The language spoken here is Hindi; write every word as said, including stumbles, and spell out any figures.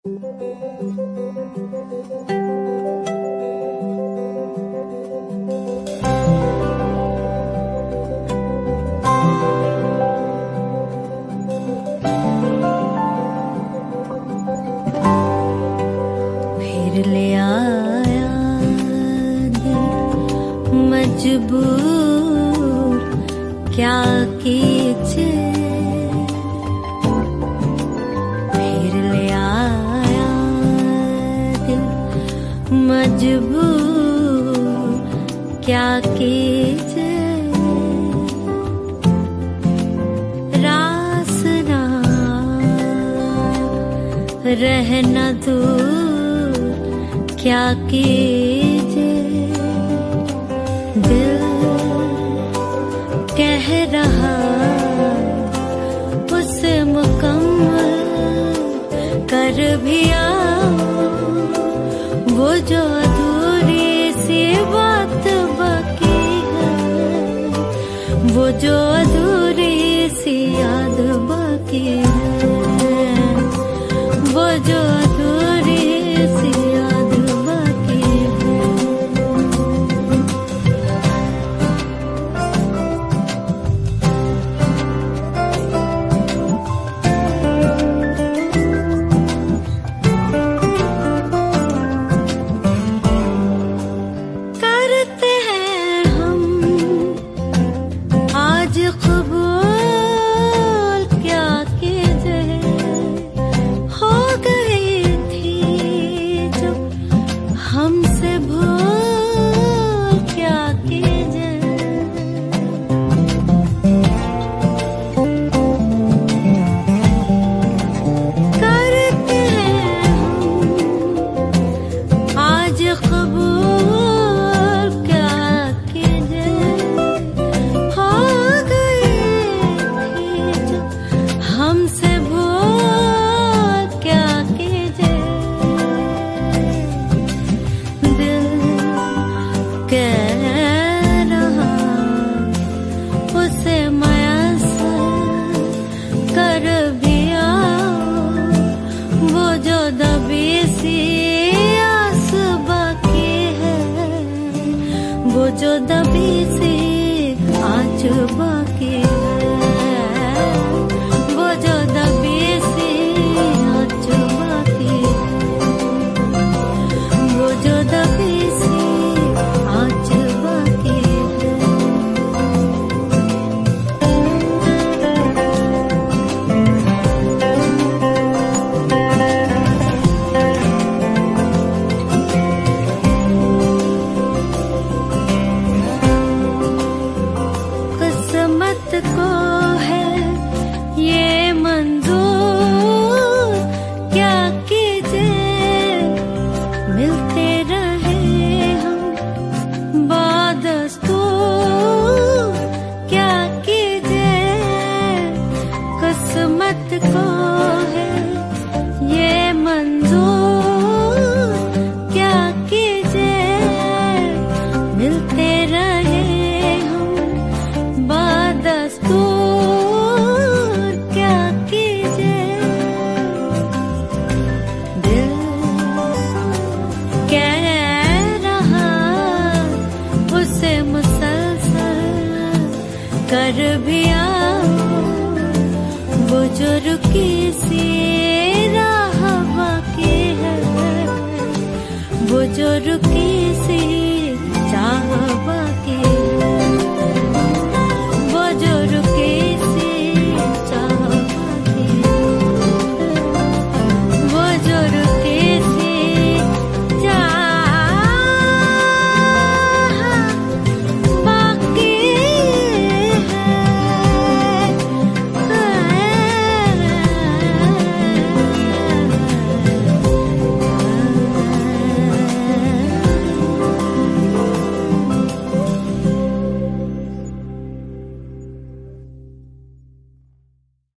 फिर ले आया दिल मजबूर, क्या कीजिए। फिर ले आया दिल मजबूर, क्या कीजिए। रास ना रहना दूर, क्या कीजिए। दिल कह रहा उसे मुकम्मल कर भी आओ, वो जो अधूरी सी बात बाकी है, वो जो अधूरी सी याद बाकी है, वो जो अधूरी सी याद बाकी है। करते हैं हम आज कबूल, क्या कीजिए। हो गई थी जो हमसे भूल, क्या कीजिए। करते हैं हम आज कबूल, क्या कीजिए। हो गई थी जो हमसे भूल, क्या कीजिए। दिल कह रहा उसे मयसर कर भी आओ, वो जो दबी सी आस बाकी है, वो जो दबी सी आँच बाकी है, वो जो दबी सी आँच बाकी है, वो जो दबी सी आँच बाकी है। किस्मत को है ये मंजूर, क्या कीजिए। मिलते रहे हम बादस्तूर, क्या कीजिए। किस्मत को है ये मंजूर, क्या कीजिए। मिलते रहे हम बादस्तूर, क्या कीजिए। दिल कह रहा उसे मुसलसल कर भी आओ, वो जो रुकी सी राह बाकी है, वो जो रुकी